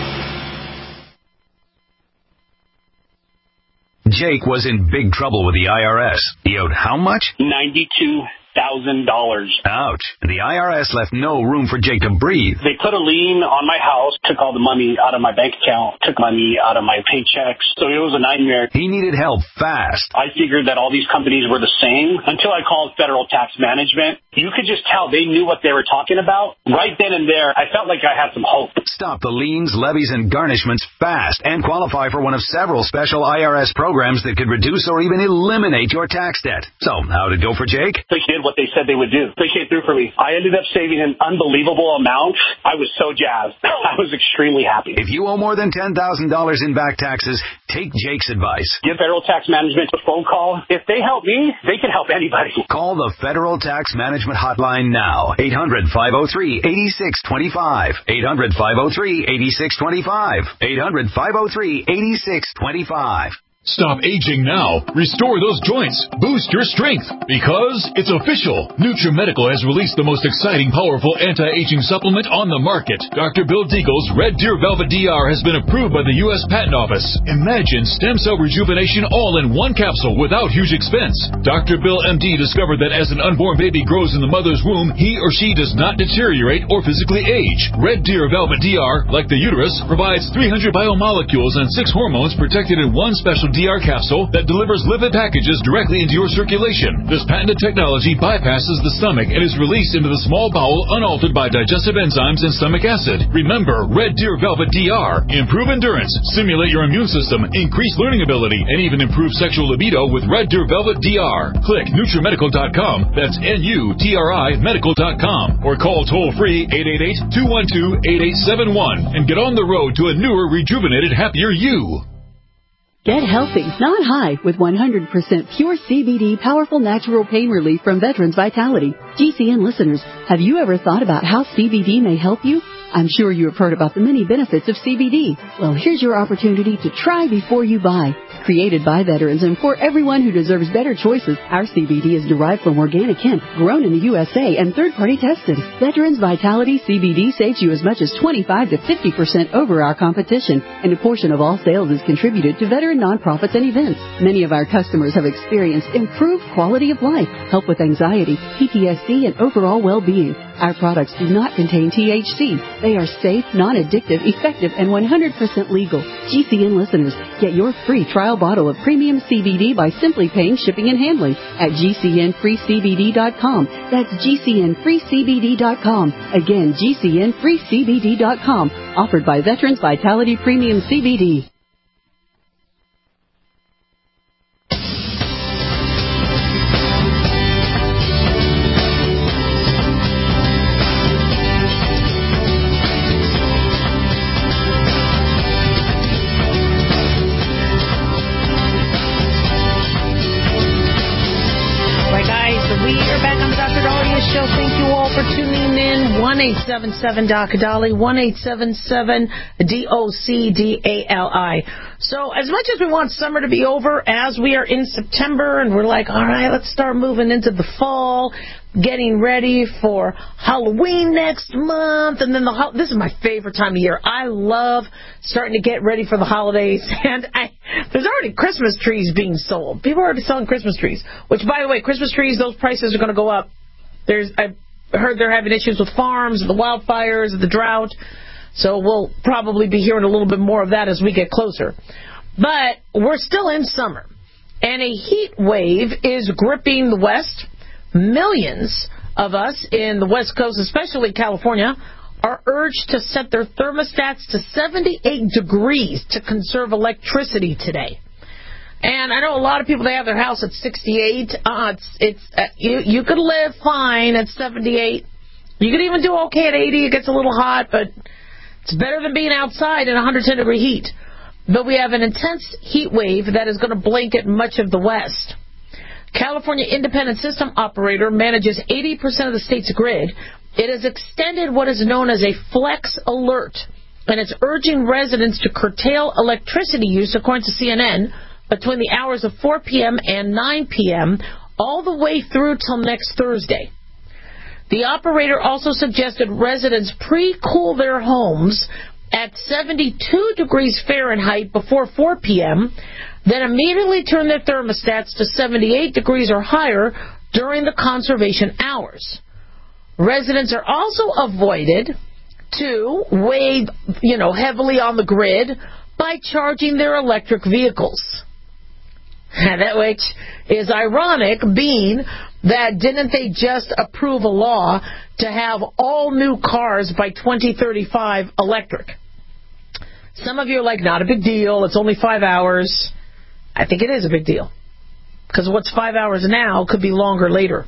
Q: Jake was in big trouble with the I R S. He owed how much?
R: ninety-two thousand dollars.
Q: Ouch. And the I R S left no room for Jake to breathe.
R: They put a lien on my house, took all the money out of my bank account, took money out of my paychecks. So it was a nightmare.
Q: He needed help fast.
R: I figured that all these companies were the same until I called Federal Tax Management. You could just tell they knew what they were talking about. Right then and there, I felt like I had some hope.
Q: Stop the liens, levies, and garnishments fast and qualify for one of several special I R S programs that could reduce or even eliminate your tax debt. So, how'd it go for Jake?
R: They did what they said they would do. They came through for me. I ended up saving an unbelievable amount. I was so jazzed. I was extremely happy.
Q: If you owe more than ten thousand dollars in back taxes, take Jake's advice.
R: Give Federal Tax Management a phone call. If they help me, they can help anybody.
Q: Call the Federal Tax Management Hotline now. eight hundred, five oh three, eight six two five. eight hundred, five oh three, eight six two five. eight hundred, five oh three, eight six two five.
S: Stop aging now. Restore those joints. Boost your strength. Because it's official. NutriMedical has released the most exciting, powerful anti-aging supplement on the market. Doctor Bill Deagle's Red Deer Velvet D R has been approved by the U S Patent Office. Imagine stem cell rejuvenation all in one capsule without huge expense. Doctor Bill M D discovered that as an unborn baby grows in the mother's womb, he or she does not deteriorate or physically age. Red Deer Velvet D R, like the uterus, provides three hundred biomolecules and six hormones protected in one special D R capsule that delivers lipid packages directly into your circulation. This patented technology bypasses the stomach and is released into the small bowel unaltered by digestive enzymes and stomach acid. Remember, Red Deer Velvet D R. Improve endurance, stimulate your immune system, increase learning ability, and even improve sexual libido with Red Deer Velvet D R. Click NutriMedical dot com. That's N U T R I medical dot com. Or call toll-free eight eight eight, two one two, eight eight seven one and get on the road to a newer, rejuvenated, happier you.
T: Get healthy, not high, with one hundred percent pure C B D powerful natural pain relief from Veterans Vitality. G C N listeners, have you ever thought about how C B D may help you? I'm sure you have heard about the many benefits of C B D. Well, here's your opportunity to try before you buy. Created by veterans and for everyone who deserves better choices, our C B D is derived from organic hemp, grown in the U S A, and third-party tested. Veterans Vitality C B D saves you as much as twenty-five to fifty percent over our competition, and a portion of all sales is contributed to veteran nonprofits and events. Many of our customers have experienced improved quality of life, help with anxiety, P T S D, and overall well-being. Our products do not contain T H C. They are safe, non-addictive, effective, and one hundred percent legal. G C N listeners, get your free trial bottle of premium C B D by simply paying shipping and handling at G C N free C B D dot com. That's G C N free C B D dot com. Again, G C N free C B D dot com. Offered by Veterans Vitality Premium C B D.
D: one eight seven seven D O C D A L I, one eight seven seven D O C D A L I. So as much as we want summer to be over, as we are in September and we're like, all right, let's start moving into the fall, getting ready for Halloween next month, and then the ho- this is my favorite time of year. I love starting to get ready for the holidays, and I, there's already Christmas trees being sold. People are already selling Christmas trees, which, by the way, Christmas trees, those prices are going to go up. There's I heard they're having issues with farms, the wildfires, the drought. So we'll probably be hearing a little bit more of that as we get closer. But we're still in summer, and a heat wave is gripping the West. Millions of us in the West Coast, especially California, are urged to set their thermostats to seventy-eight degrees to conserve electricity today. And I know a lot of people, they have their house at sixty-eight. Uh, it's, it's uh, you, you could live fine at seventy-eight. You could even do okay at eighty. It gets a little hot, but it's better than being outside in one hundred ten degree heat. But we have an intense heat wave that is going to blanket much of the West. California Independent System Operator manages eighty percent of the state's grid. It has extended what is known as a flex alert, and it's urging residents to curtail electricity use, according to C N N, between the hours of four p.m. and nine p.m., all the way through till next Thursday. The operator also suggested residents pre-cool their homes at seventy-two degrees Fahrenheit before four p.m., then immediately turn their thermostats to seventy-eight degrees or higher during the conservation hours. Residents are also avoided to weigh, you know, heavily on the grid by charging their electric vehicles. That which is ironic, being that didn't they just approve a law to have all new cars by twenty thirty-five electric? Some of you are like, not a big deal, it's only five hours. I think it is a big deal, because what's five hours now could be longer later.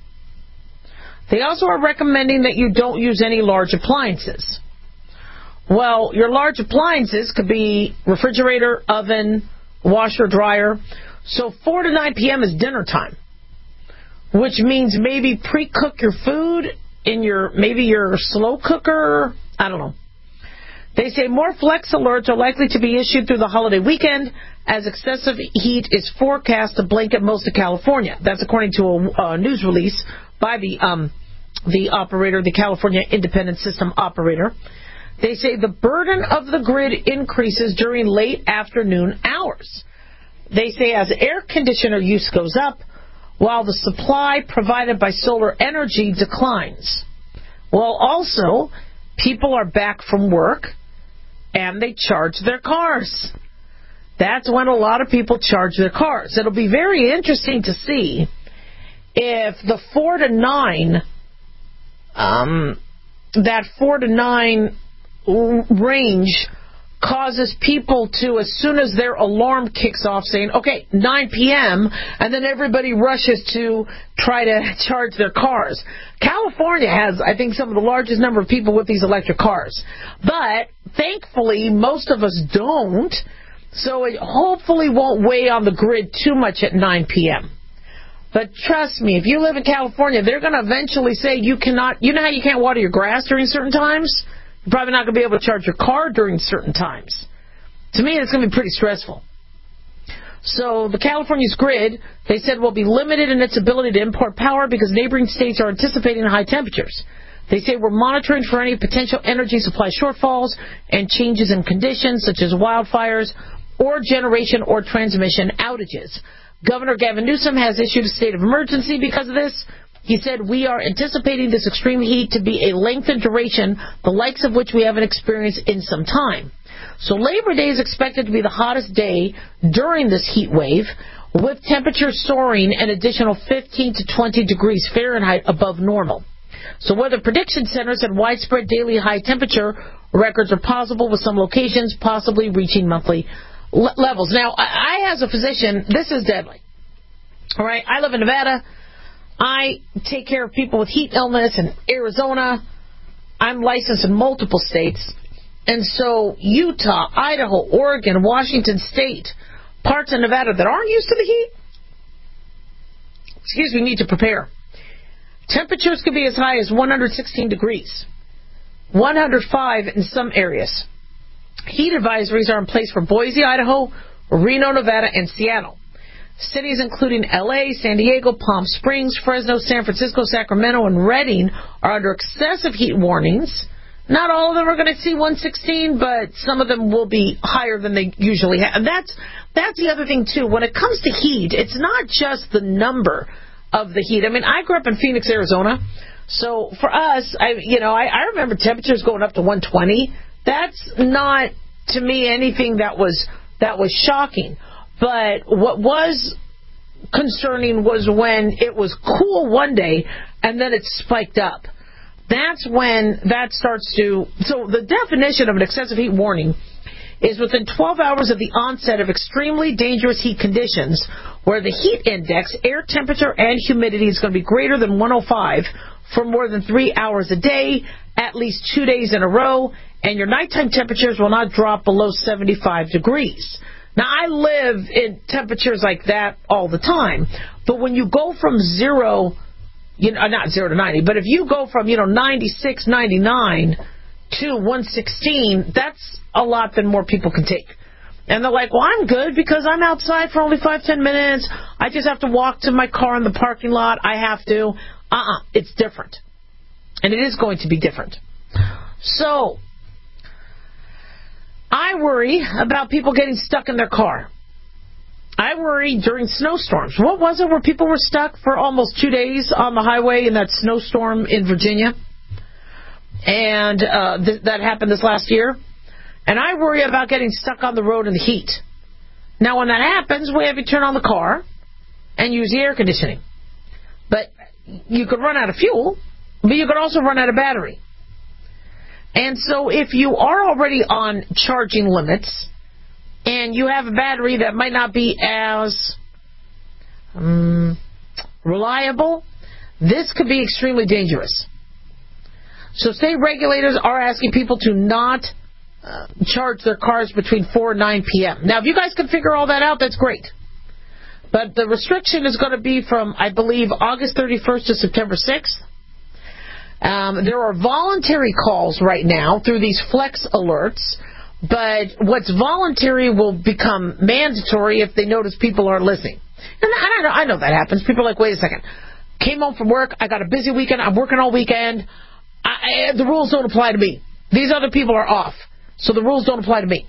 D: They also are recommending that you don't use any large appliances. Well, your large appliances could be refrigerator, oven, washer, dryer. So four to nine p.m. is dinner time, which means maybe pre-cook your food in your, maybe your slow cooker. I don't know. They say more flex alerts are likely to be issued through the holiday weekend, as excessive heat is forecast to blanket most of California. That's according to a, a news release by the um, the operator, the California Independent System Operator. They say the burden of the grid increases during late afternoon hours. They say as air conditioner use goes up, while the supply provided by solar energy declines. Well, also, people are back from work, and they charge their cars. That's when a lot of people charge their cars. It'll be very interesting to see if the four to nine, um, that four to nine range causes people to, as soon as their alarm kicks off, saying, okay, nine p.m., and then everybody rushes to try to charge their cars. California has, I think, some of the largest number of people with these electric cars. But, thankfully, most of us don't, so it hopefully won't weigh on the grid too much at nine p.m. But trust me, if you live in California, they're going to eventually say you cannot, you know how you can't water your grass during certain times? You're probably not going to be able to charge your car during certain times. To me, it's going to be pretty stressful. So the California's grid, they said, will be limited in its ability to import power because neighboring states are anticipating high temperatures. They say we're monitoring for any potential energy supply shortfalls and changes in conditions such as wildfires or generation or transmission outages. Governor Gavin Newsom has issued a state of emergency because of this. He said, we are anticipating this extreme heat to be a lengthened duration, the likes of which we haven't experienced in some time. So Labor Day is expected to be the hottest day during this heat wave, with temperatures soaring an additional fifteen to twenty degrees Fahrenheit above normal. So Weather Prediction Center said widespread daily high temperature records are possible, with some locations possibly reaching monthly le- levels. Now, I, I, as a physician, this is deadly. All right, I live in Nevada. I take care of people with heat illness in Arizona. I'm licensed in multiple states. And so Utah, Idaho, Oregon, Washington State, parts of Nevada that aren't used to the heat, excuse me, need to prepare. Temperatures could be as high as one hundred sixteen degrees, one hundred five in some areas. Heat advisories are in place for Boise, Idaho, Reno, Nevada, and Seattle. Cities including L A, San Diego, Palm Springs, Fresno, San Francisco, Sacramento, and Redding are under excessive heat warnings. Not all of them are going to see one sixteen, but some of them will be higher than they usually have. And that's that's the other thing, too. When it comes to heat, it's not just the number of the heat. I mean, I grew up in Phoenix, Arizona. So for us, I you know, I, I remember temperatures going up to one twenty that's not, to me, anything that was that was shocking. But what was concerning was when it was cool one day and then it spiked up. That's when that starts to... So the definition of an excessive heat warning is within twelve hours of the onset of extremely dangerous heat conditions where the heat index, air temperature, and humidity is going to be greater than one oh five for more than three hours a day, at least two days in a row, and your nighttime temperatures will not drop below seventy-five degrees. Now, I live in temperatures like that all the time, but when you go from zero, you know, not zero to ninety, but if you go from, you know, ninety-six, ninety-nine to one sixteen, that's a lot than more people can take. And they're like, well, I'm good because I'm outside for only five, ten minutes. I just have to walk to my car in the parking lot. I have to. Uh-uh. It's different. And it is going to be different. So, I worry about people getting stuck in their car. I worry during snowstorms. What was it where people were stuck for almost two days on the highway in that snowstorm in Virginia? And uh, th- that happened this last year. And I worry about getting stuck on the road in the heat. Now, when that happens, we have you turn on the car and use the air conditioning. But you could run out of fuel, but you could also run out of battery. And so if you are already on charging limits and you have a battery that might not be as um, reliable, this could be extremely dangerous. So state regulators are asking people to not uh, charge their cars between four and nine p.m. Now, if you guys can figure all that out, that's great. But the restriction is going to be from, I believe, August thirty-first to September sixth. Um, there are voluntary calls right now through these flex alerts, but what's voluntary will become mandatory if they notice people aren't listening. And I know, I know that happens. People are like, wait a second. Came home from work. I got a busy weekend. I'm working all weekend. I, I, the rules don't apply to me. These other people are off, so the rules don't apply to me.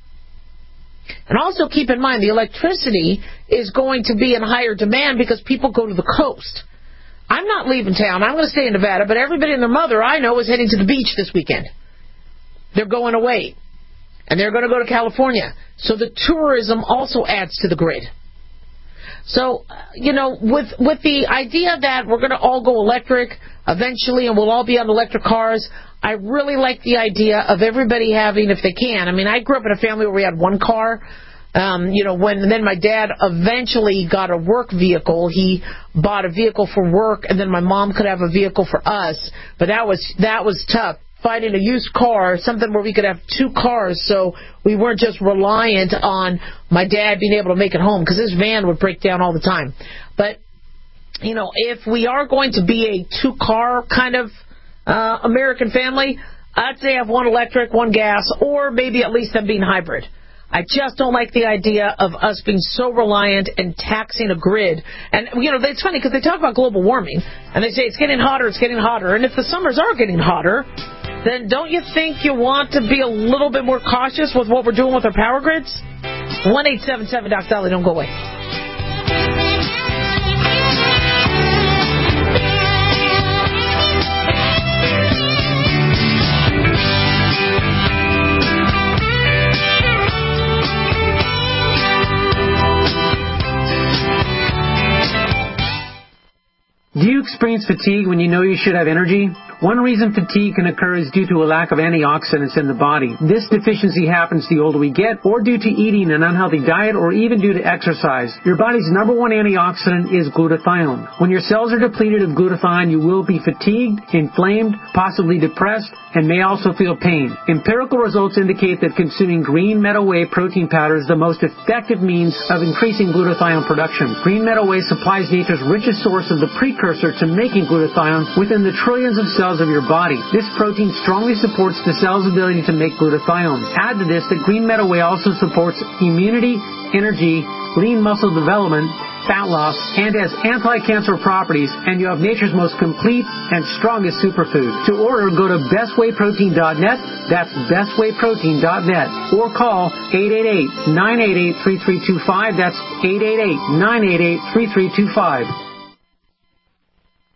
D: And also keep in mind, the electricity is going to be in higher demand because people go to the coast. I'm not leaving town. I'm going to stay in Nevada, but everybody and their mother I know is heading to the beach this weekend. They're going away, and they're going to go to California. So the tourism also adds to the grid. So, you know, with with the idea that we're going to all go electric eventually and we'll all be on electric cars, I really like the idea of everybody having, if they can. I mean, I grew up in a family where we had one car. Um, you know, when then my dad eventually got a work vehicle. He bought a vehicle for work, and then my mom could have a vehicle for us. But that was that was tough. Finding a used car, something where we could have two cars, so we weren't just reliant on my dad being able to make it home, because his van would break down all the time. But, you know, if we are going to be a two-car kind of uh, American family, I'd say have one electric, one gas, or maybe at least them being hybrid. I just don't like the idea of us being so reliant and taxing a grid. And, you know, it's funny because they talk about global warming, and they say it's getting hotter, it's getting hotter. And if the summers are getting hotter, then don't you think you want to be a little bit more cautious with what we're doing with our power grids? one eight seven seven Doc Dolly, don't go away.
U: Do you experience fatigue when you know you should have energy? One reason fatigue can occur is due to a lack of antioxidants in the body. This deficiency happens the older we get, or due to eating an unhealthy diet, or even due to exercise. Your body's number one antioxidant is glutathione. When your cells are depleted of glutathione, you will be fatigued, inflamed, possibly depressed, and may also feel pain. Empirical results indicate that consuming green meadow whey protein powder is the most effective means of increasing glutathione production. Green meadow whey supplies nature's richest source of the precursor to making glutathione within the trillions of cells of your body. This protein strongly supports the cell's ability to make glutathione. Add to this that green meadow whey also supports immunity, energy, lean muscle development, fat loss, and has anti-cancer properties, and you have nature's most complete and strongest superfood. To order, go to best whey protein dot net, that's best whey protein dot net, or call eight eight eight, nine eight eight, three three two five, that's eight eight eight, nine eight eight, three three two five.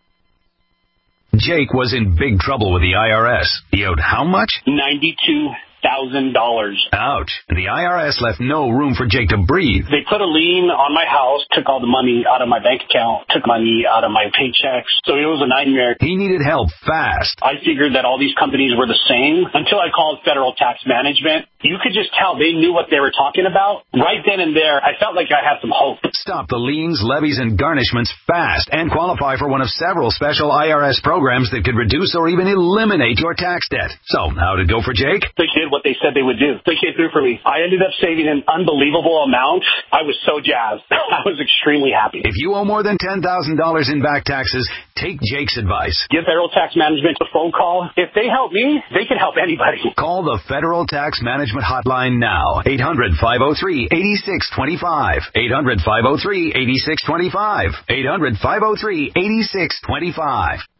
Q: Jake was in big trouble with the I R S. He owed how much?
R: ninety-two thousand dollars.
Q: Ouch. The I R S left no room for Jake to breathe.
R: They put a lien on my house, took all the money out of my bank account, took money out of my paychecks. So it was a nightmare.
Q: He needed help fast.
R: I figured that all these companies were the same until I called Federal Tax Management. You could just tell they knew what they were talking about. Right then and there, I felt like I had some hope.
Q: Stop the liens, levies, and garnishments fast and qualify for one of several special I R S programs that could reduce or even eliminate your tax debt. So, how did it go for Jake?
R: They did what they said they would do. They came through for me. I ended up saving an unbelievable amount. I was so jazzed. I was extremely happy.
Q: If you owe more than ten thousand dollars in back taxes, take Jake's advice.
R: Give Federal Tax Management a phone call. If they help me, they can help anybody.
Q: Call the Federal Tax Management Hotline now. eight hundred, five oh three, eight six two five. eight hundred, five oh three, eight six two five. eight hundred, five oh three, eight six two five.